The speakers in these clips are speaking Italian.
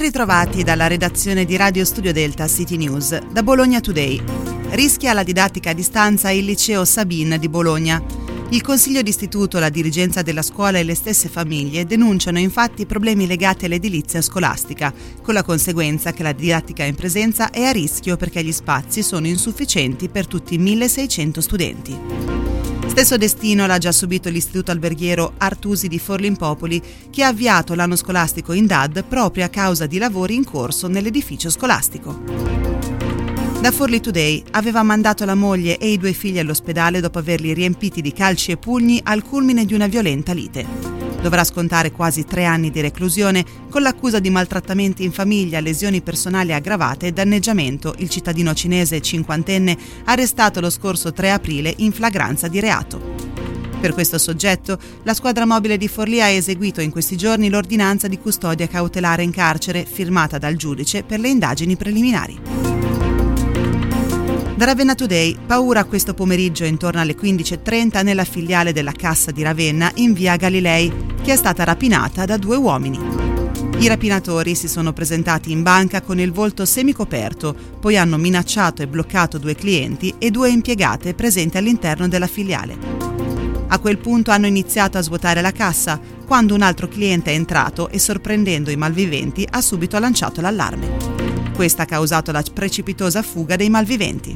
ritrovati dalla redazione di Radio Studio Delta City News, da Bologna Today. Rischia la didattica a distanza il liceo Sabin di Bologna. Il consiglio d'istituto, la dirigenza della scuola e le stesse famiglie denunciano infatti problemi legati all'edilizia scolastica, con la conseguenza che la didattica in presenza è a rischio perché gli spazi sono insufficienti per tutti i 1600 studenti. Stesso destino l'ha già subito l'istituto alberghiero Artusi di Forlimpopoli, che ha avviato l'anno scolastico in DAD proprio a causa di lavori in corso nell'edificio scolastico. Da Forli Today aveva mandato la moglie e i 2 figli all'ospedale dopo averli riempiti di calci e pugni al culmine di una violenta lite. Dovrà scontare quasi 3 anni di reclusione con l'accusa di maltrattamenti in famiglia, lesioni personali aggravate e danneggiamento il cittadino cinese 50enne arrestato lo scorso 3 aprile in flagranza di reato. Per questo soggetto, la squadra mobile di Forlì ha eseguito in questi giorni l'ordinanza di custodia cautelare in carcere firmata dal giudice per le indagini preliminari. Da Ravenna Today, paura questo pomeriggio intorno alle 15:30 nella filiale della Cassa di Ravenna in via Galilei, che è stata rapinata da 2 uomini. I rapinatori si sono presentati in banca con il volto semicoperto, poi hanno minacciato e bloccato 2 clienti e 2 impiegate presenti all'interno della filiale. A quel punto hanno iniziato a svuotare la cassa, quando un altro cliente è entrato e, sorprendendo i malviventi, ha subito lanciato l'allarme. Questa ha causato la precipitosa fuga dei malviventi.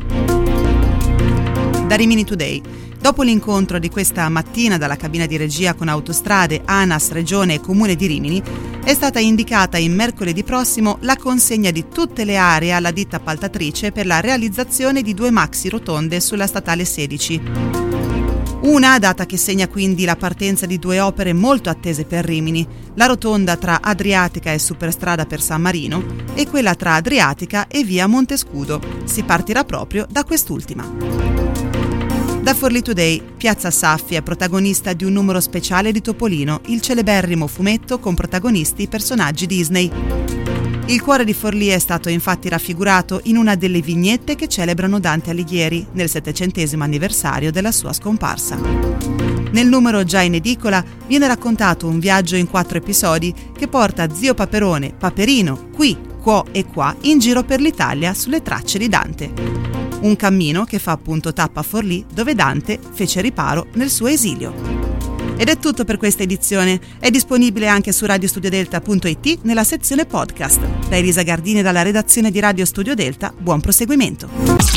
Da Rimini Today, dopo l'incontro di questa mattina dalla cabina di regia con Autostrade, ANAS, Regione e Comune di Rimini, è stata indicata in mercoledì prossimo la consegna di tutte le aree alla ditta appaltatrice per la realizzazione di 2 maxi rotonde sulla statale 16. Una data che segna quindi la partenza di 2 opere molto attese per Rimini, la rotonda tra Adriatica e Superstrada per San Marino e quella tra Adriatica e via Montescudo. Si partirà proprio da quest'ultima. Da Forlì Today, Piazza Saffi è protagonista di un numero speciale di Topolino, il celeberrimo fumetto con protagonisti personaggi Disney. Il cuore di Forlì è stato infatti raffigurato in una delle vignette che celebrano Dante Alighieri nel 700° anniversario della sua scomparsa. Nel numero già in edicola viene raccontato un viaggio in 4 episodi che porta zio Paperone, Paperino, qui, quo e qua in giro per l'Italia sulle tracce di Dante. Un cammino che fa appunto tappa a Forlì, dove Dante fece riparo nel suo esilio. Ed è tutto per questa edizione. È disponibile anche su radiostudiodelta.it nella sezione podcast. Da Elisa Gardini e dalla redazione di Radio Studio Delta, buon proseguimento.